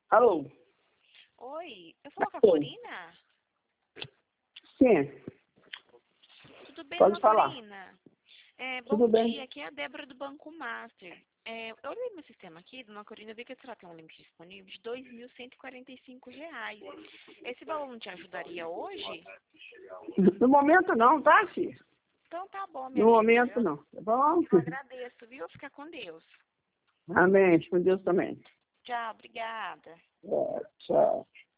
Alô? Oi, eu falo com a Corina? Sim, Tudo bem, pode dona falar. Corina? Tudo Bom bem? dia, aqui é a Débora do Banco Master. Eu olhei no sistema aqui, dona Corina, eu vi que a senhora tem um limite disponível de R$ 2.145. Esse valor não te ajudaria hoje? No momento não, tá, filho? Então tá bom, minha No linda. momento não, tá bom? Eu agradeço, viu? Fica com Deus. Amém, com Deus também. Tchau, obrigada. Tchau.